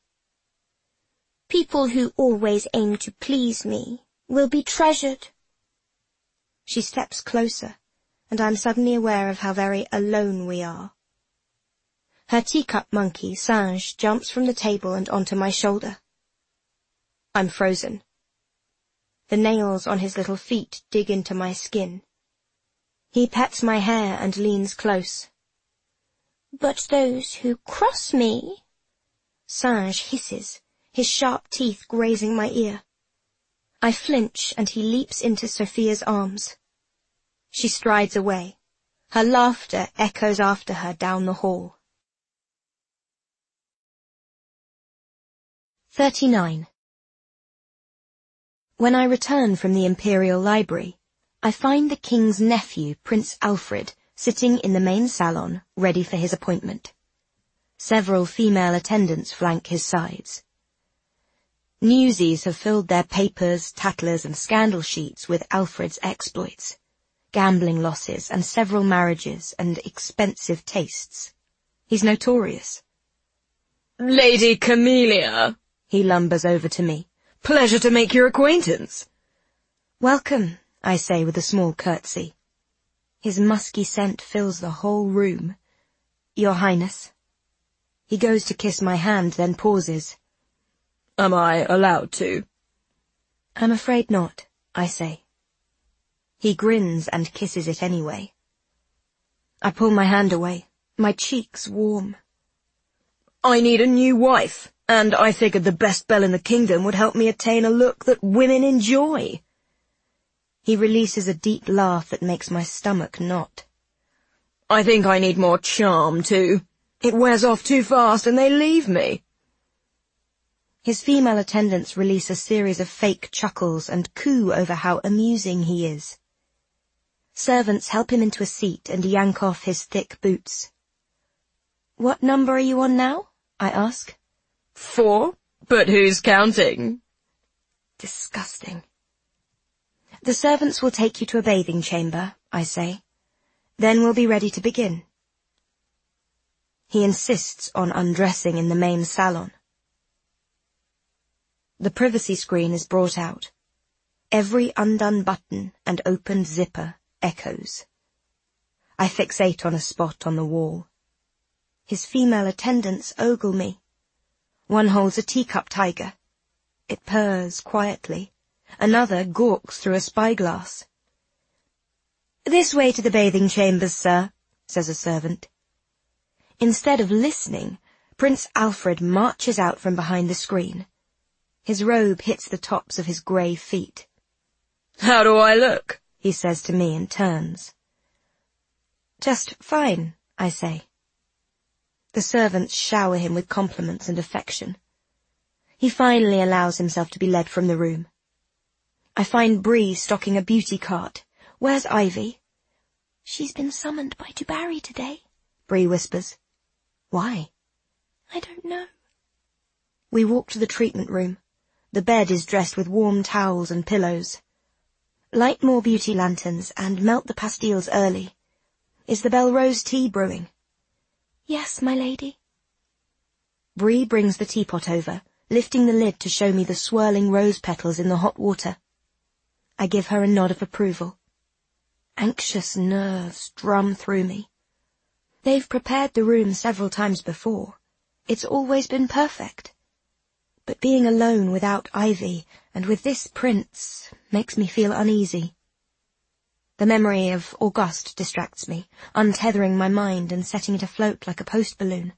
Speaker 3: People who always aim to please me will be treasured.
Speaker 2: She steps closer, and I'm suddenly aware of how very alone we are. Her teacup monkey, Singe, jumps from the table and onto my shoulder. I'm frozen. The nails on his little feet dig into my skin. He pets my hair and leans close. "But those who cross me," Singe hisses, his sharp teeth grazing my ear. I flinch and he leaps into Sophia's arms. She strides away. Her laughter echoes after her down the hall. 39. When I return from the Imperial Library, I find the King's nephew, Prince Alfred, sitting in the main salon, ready for his appointment. Several female attendants flank his sides. Newsies have filled their papers, tattlers, and scandal sheets with Alfred's exploits, gambling losses, and several marriages, and expensive tastes. He's notorious.
Speaker 3: "Lady Camellia," he lumbers over to me. "Pleasure to make your acquaintance."
Speaker 2: "Welcome," I say with a small curtsy. His musky scent fills the whole room. "Your Highness." He goes to kiss my hand, then pauses.
Speaker 3: "Am I allowed to?"
Speaker 2: "I'm afraid not," I say. He grins and kisses it anyway. I pull my hand away, my cheeks warm.
Speaker 3: "I need a new wife, and I figured the best belle in the kingdom would help me attain a look that women enjoy."
Speaker 2: He releases a deep laugh that makes my stomach knot.
Speaker 3: "I think I need more charm, too. It wears off too fast and they leave me."
Speaker 2: His female attendants release a series of fake chuckles and coo over how amusing he is. Servants help him into a seat and yank off his thick boots. "What number are you on now?" I ask.
Speaker 3: 4, but who's counting?
Speaker 2: Disgusting. "The servants will take you to a bathing chamber," I say. "Then we'll be ready to begin." He insists on undressing in the main salon. The privacy screen is brought out. Every undone button and opened zipper echoes. I fixate on a spot on the wall. His female attendants ogle me. One holds a teacup tiger. It purrs quietly. Another gawks through a spyglass. "This way to the bathing chambers, sir," says a servant. Instead of listening, Prince Alfred marches out from behind the screen. His robe hits the tops of his grey feet.
Speaker 3: "How do I look?"
Speaker 2: he says to me and turns. "Just fine," I say. The servants shower him with compliments and affection. He finally allows himself to be led from the room. I find Bree stocking a beauty cart. "Where's Ivy?" "She's been summoned by Du Barry today," Bree whispers. "Why?" "I don't know." We walk to the treatment room. The bed is dressed with warm towels and pillows. "Light more beauty lanterns and melt the pastilles early. Is the Belrose tea brewing?" "Yes, my lady." Bree brings the teapot over, lifting the lid to show me the swirling rose petals in the hot water. I give her a nod of approval. Anxious nerves drum through me. They've prepared the room several times before. It's always been perfect. But being alone without Ivy and with this prince makes me feel uneasy. The memory of Auguste distracts me, untethering my mind and setting it afloat like a post balloon.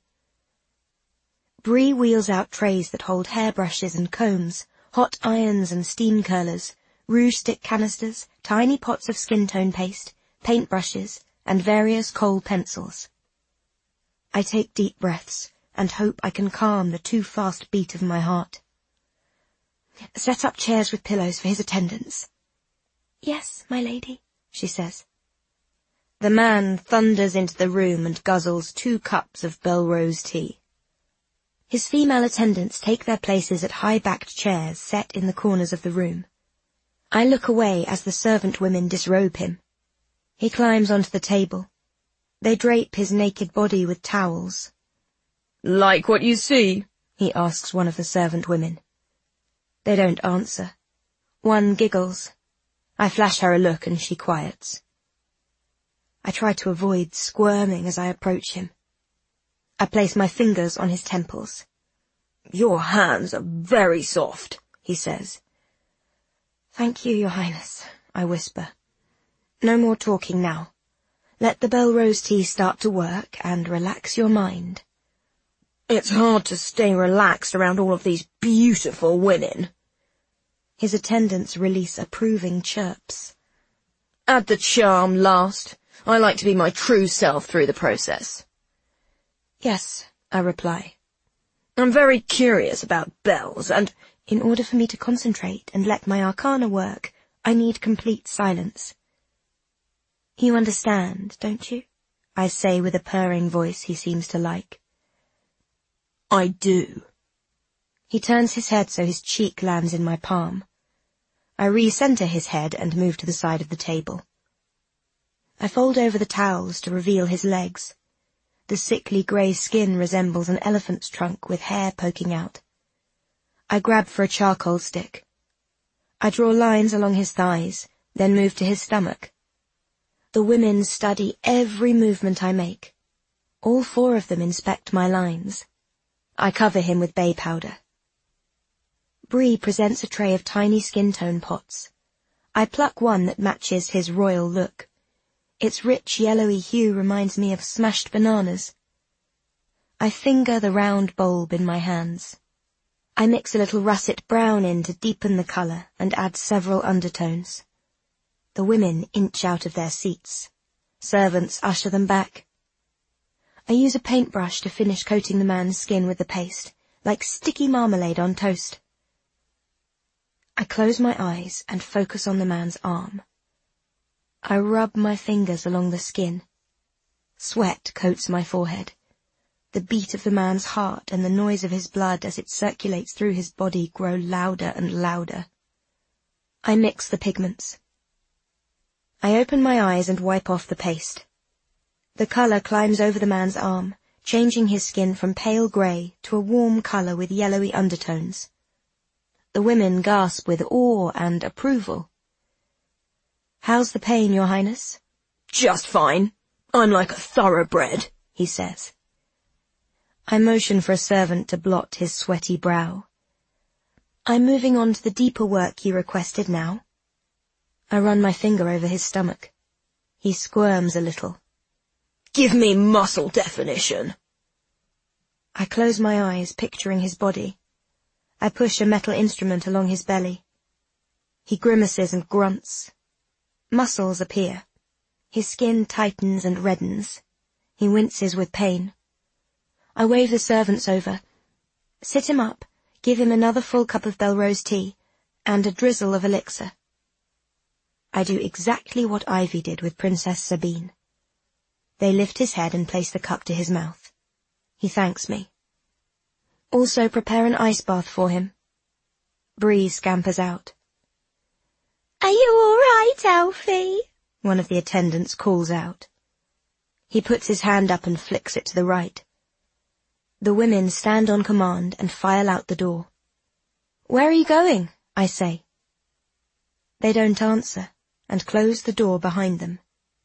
Speaker 2: Bree wheels out trays that hold hairbrushes and combs, hot irons and steam curlers, rouge stick canisters, tiny pots of skin tone paste, paintbrushes, and various kohl pencils. I take deep breaths and hope I can calm the too fast beat of my heart. "Set up chairs with pillows for his attendants." "Yes, my lady," she says. The man thunders into the room and guzzles 2 cups of Belrose tea. His female attendants take their places at high-backed chairs set in the corners of the room. I look away as the servant women disrobe him. He climbs onto the table. They drape his naked body with towels.
Speaker 3: "Like what you see?"
Speaker 2: he asks one of the servant women. They don't answer. One giggles.
Speaker 3: I flash her a look and she quiets. I try to avoid squirming as I approach him. I place my fingers on his temples. "Your hands are very soft," he says. "Thank you, Your Highness," I whisper. "No more talking now. Let the Belrose tea start to work and relax your mind." "It's hard to stay relaxed around all of these beautiful women." His attendants release approving chirps. "Add the charm last. I like to be my true self through the process." "Yes," I reply. "I'm very curious about bells, and in order for me to concentrate and let my arcana work, I need complete silence." "You understand, don't you?" I say with a purring voice he seems to like. "I do." He turns his head so his cheek lands in my palm. I re-center his head and move to the side of the table. I fold over the towels to reveal his legs. The sickly grey skin resembles an elephant's trunk with hair poking out. I grab for a charcoal stick. I draw lines along his thighs, then move to his stomach. The women study every movement I make. All 4 of them inspect my lines. I cover him with bay powder. Bree presents a tray of tiny skin tone pots. I pluck one that matches his royal look. Its rich yellowy hue reminds me of smashed bananas. I finger the round bulb in my hands. I mix a little russet brown in to deepen the colour and add several undertones. The women inch out of their seats. Servants usher them back. I use a paintbrush to finish coating the man's skin with the paste, like sticky marmalade on toast. I close my eyes and focus on the man's arm. I rub my fingers along the skin. Sweat coats my forehead. The beat of the man's heart and the noise of his blood as it circulates through his body grow louder and louder. I mix the pigments. I open my eyes and wipe off the paste. The colour climbs over the man's arm, changing his skin from pale grey to a warm colour with yellowy undertones. The women gasp with awe and approval. "How's the pain, Your Highness?" "Just fine. I'm like a thoroughbred," he says. I motion for a servant to blot his sweaty brow. "I'm moving on to the deeper work you requested now." I run my finger over his stomach. He squirms a little. "Give me muscle definition." I close my eyes, picturing his body. I push a metal instrument along his belly. He grimaces and grunts. Muscles appear. His skin tightens and reddens. He winces with pain. I wave the servants over. "Sit him up, give him another full cup of Belrose tea, and a drizzle of elixir." I do exactly what Ivy did with Princess Sabine. They lift his head and place the cup to his mouth. He thanks me. "Also prepare an ice bath for him." Bree scampers out. "Are you all right, Alfie?" one of the attendants calls out. He puts his hand up and flicks it to the right. The women stand on command and file out the door. "Where are you going?" I say. They don't answer and close the door behind them.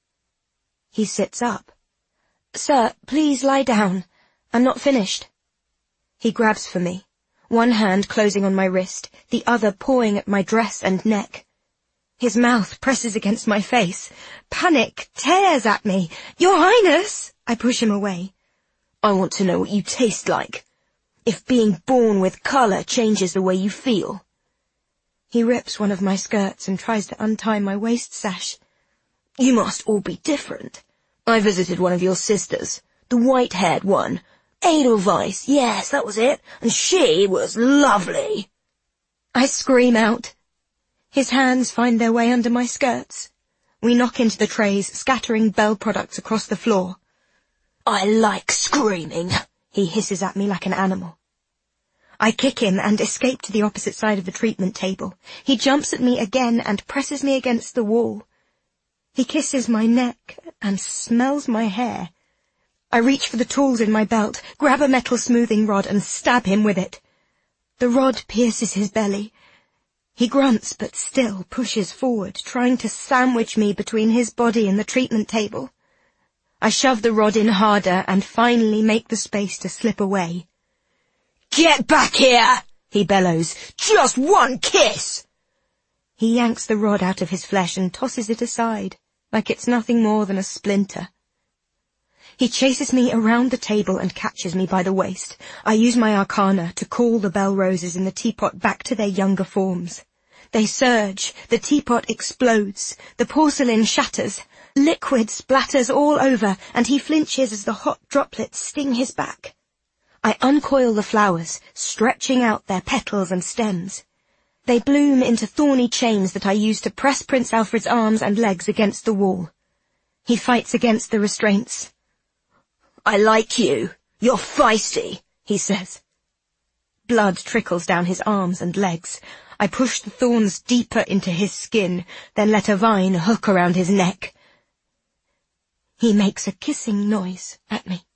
Speaker 3: He sits up. "Sir, please lie down. I'm not finished." He grabs for me, one hand closing on my wrist, the other pawing at my dress and neck. His mouth presses against my face. Panic tears at me. "Your Highness!" I push him away. "I want to know what you taste like. If being born with colour changes the way you feel." He rips one of my skirts and tries to untie my waist sash. "You must all be different. I visited one of your sisters, the white-haired one. Edelweiss, yes, that was it, and she was lovely." I scream out. His hands find their way under my skirts. We knock into the trays, scattering Bell products across the floor. "I like screaming," he hisses at me like an animal. I kick him and escape to the opposite side of the treatment table. He jumps at me again and presses me against the wall. He kisses my neck and smells my hair. I reach for the tools in my belt, grab a metal smoothing rod and stab him with it. The rod pierces his belly. He grunts but still pushes forward, trying to sandwich me between his body and the treatment table. I shove the rod in harder and finally make the space to slip away. "Get back here!" he bellows. "Just one kiss!" He yanks the rod out of his flesh and tosses it aside, like it's nothing more than a splinter. He chases me around the table and catches me by the waist. I use my arcana to call the bell roses in the teapot back to their younger forms. They surge, the teapot explodes, the porcelain shatters, liquid splatters all over, and he flinches as the hot droplets sting his back. I uncoil the flowers, stretching out their petals and stems. They bloom into thorny chains that I use to press Prince Alfred's arms and legs against the wall. He fights against the restraints. "I like you. You're feisty," he says. Blood trickles down his arms and legs. I push the thorns deeper into his skin, then let a vine hook around his neck. He makes a kissing noise at me.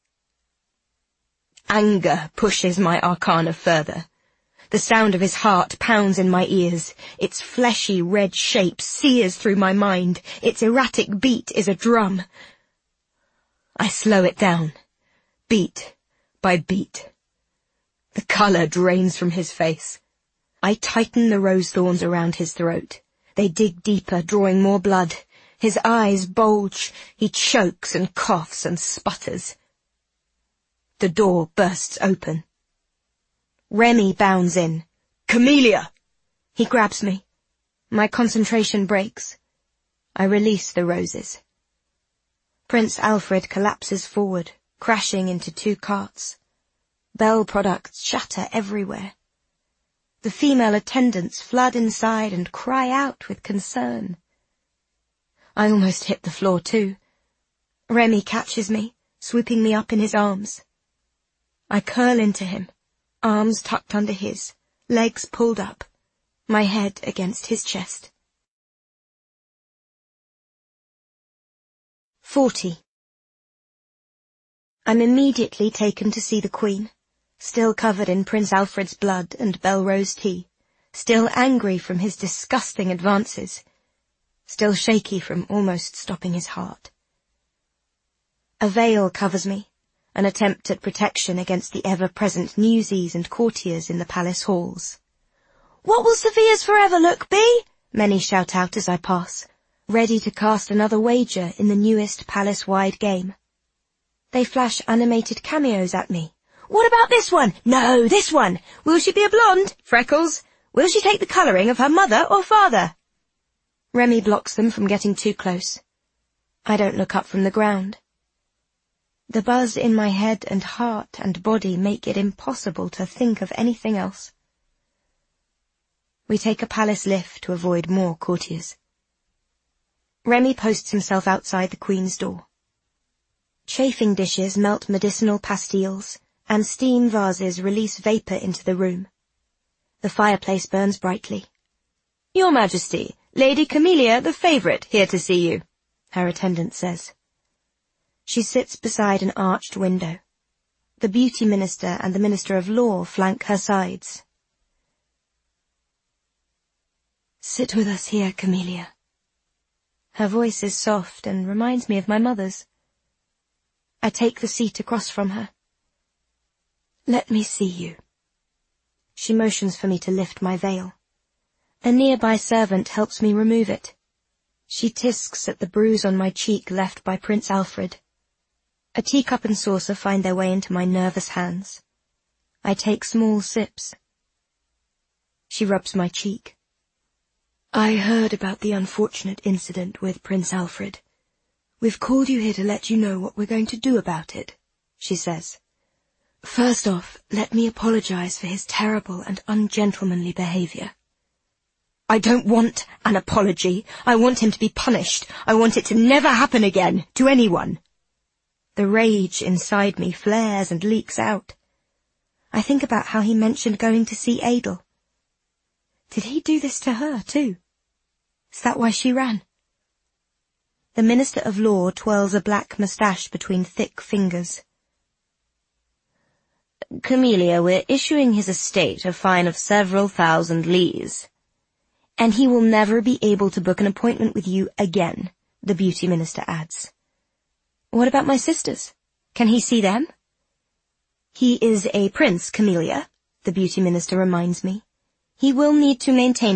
Speaker 3: Anger pushes my arcana further. The sound of his heart pounds in my ears. Its fleshy red shape sears through my mind. Its erratic beat is a drum. I slow it down, beat by beat. The colour drains from his face. I tighten the rose thorns around his throat. They dig deeper, drawing more blood. His eyes bulge. He chokes and coughs and sputters. The door bursts open. Remy bounds in. "Camellia!" He grabs me. My concentration breaks. I release the roses. Prince Alfred collapses forward, crashing into 2 carts. Bell products shatter everywhere. The female attendants flood inside and cry out with concern. I almost hit the floor too. Remy catches me, sweeping me up in his arms. I curl into him, arms tucked under his, legs pulled up, my head against his chest. 40. I'm immediately taken to see the Queen, still covered in Prince Alfred's blood and Bell-Rose tea, still angry from his disgusting advances, still shaky from almost stopping his heart. A veil covers me, an attempt at protection against the ever-present newsies and courtiers in the palace halls. "What will Sophia's forever look be?" many shout out as I pass, ready to cast another wager in the newest palace-wide game. They flash animated cameos at me. "What about this one? No, this one! Will she be a blonde? Freckles? Will she take the colouring of her mother or father?" Remy blocks them from getting too close. I don't look up from the ground. The buzz in my head and heart and body make it impossible to think of anything else. We take a palace lift to avoid more courtiers. Remy posts himself outside the Queen's door. Chafing dishes melt medicinal pastilles, and steam vases release vapour into the room. The fireplace burns brightly. "Your Majesty, Lady Camellia, the favourite, here to see you," her attendant says. She sits beside an arched window. The beauty minister and the Minister of Law flank her sides. "Sit with us here, Camellia." Her voice is soft and reminds me of my mother's. I take the seat across from her. "Let me see you." She motions for me to lift my veil. A nearby servant helps me remove it. She tisks at the bruise on my cheek left by Prince Alfred. A teacup and saucer find their way into my nervous hands. I take small sips. She rubs my cheek. "I heard about the unfortunate incident with Prince Alfred. We've called you here to let you know what we're going to do about it," she says. "First off, let me apologize for his terrible and ungentlemanly behavior." "I don't want an apology. I want him to be punished. I want it to never happen again, to anyone." The rage inside me flares and leaks out. I think about how he mentioned going to see Adel. Did he do this to her, too? Is that why she ran? The Minister of Law twirls a black moustache between thick fingers.
Speaker 2: "Camellia, we're issuing his estate a fine of several thousand lees. And he will never be able to book an appointment with you again, the beauty minister adds. What about my sisters? Can he see them? He is a prince, Camellia, the beauty minister reminds me. He will need to maintain